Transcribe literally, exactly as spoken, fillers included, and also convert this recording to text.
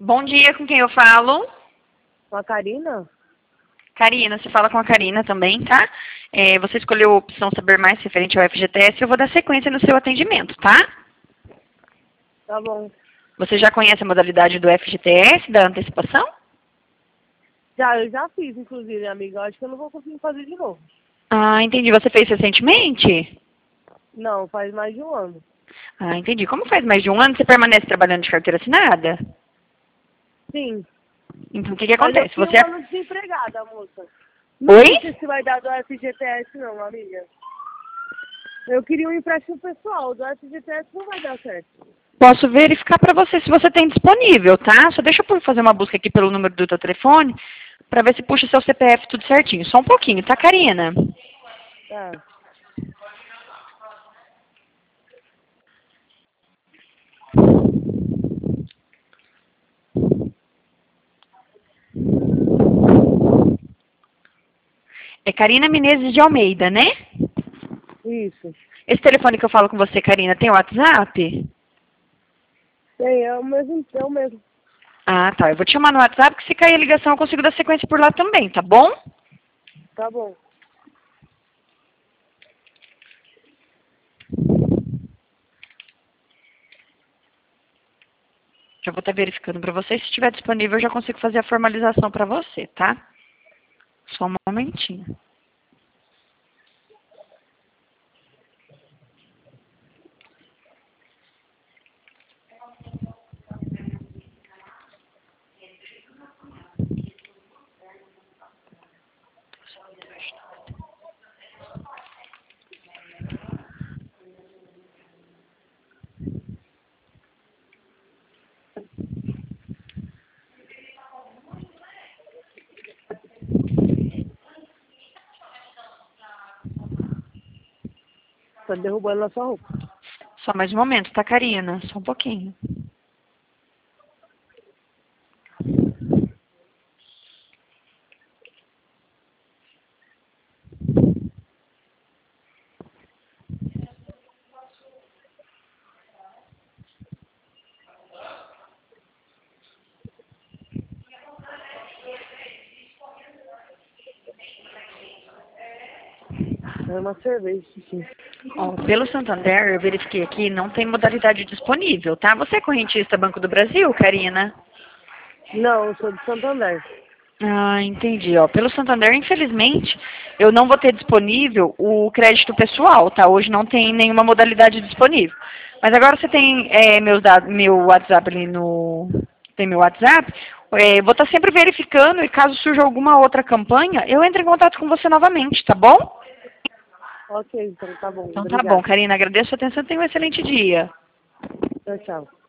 Bom dia, com quem eu falo? Com a Karina? Karina, você fala com a Karina também, tá? É, você escolheu a opção Saber Mais referente ao F G T S, eu vou dar sequência no seu atendimento, tá? Tá bom. Você já conhece a modalidade do F G T S, da antecipação? Já, eu já fiz, inclusive, amiga. Eu acho que eu não vou conseguir fazer de novo. Ah, entendi. Você fez recentemente? Não, faz mais de um ano. Ah, entendi. Como faz mais de um ano, você permanece trabalhando de carteira assinada? Sim. Então, o que que Mas eu acontece? fiquei Você... um ano desempregada, moça. Não Oi? sei se vai dar do F G T S, não, amiga. Eu queria um empréstimo pessoal. Do F G T S não vai dar certo. Posso verificar para você se você tem disponível, tá? Só deixa eu fazer uma busca aqui pelo número do teu telefone para ver se puxa seu C P F tudo certinho. Só um pouquinho, tá, Karina? Tá. É Karina Menezes de Almeida, né? Isso. Esse telefone que eu falo com você, Karina, tem WhatsApp? Tem, é o mesmo, é o mesmo. Ah, tá. Eu vou te chamar no WhatsApp, que se cair a ligação eu consigo dar sequência por lá também, tá bom? Tá bom. Já vou estar verificando para você. Se estiver disponível, eu já consigo fazer a formalização para você, tá? Só um momentinho. Tá derrubando na sua roupa. Só mais um momento, tá, Karina? Só um pouquinho. É uma cerveja, sim. Ó, pelo Santander, eu verifiquei aqui, não tem modalidade disponível, tá? Você é correntista Banco do Brasil, Karina? Não, eu sou de Santander. Ah, entendi. Ó, pelo Santander, infelizmente, eu não vou ter disponível o crédito pessoal, tá? Hoje não tem nenhuma modalidade disponível. Mas agora você tem é, meus dados, meu WhatsApp ali no... Tem meu WhatsApp. É, vou estar sempre verificando e caso surja alguma outra campanha, eu entro em contato com você novamente, tá bom? Ok, então tá bom. Então tá bom, Obrigada. Karina. Agradeço a atenção e tenha um excelente dia. Tchau, tchau.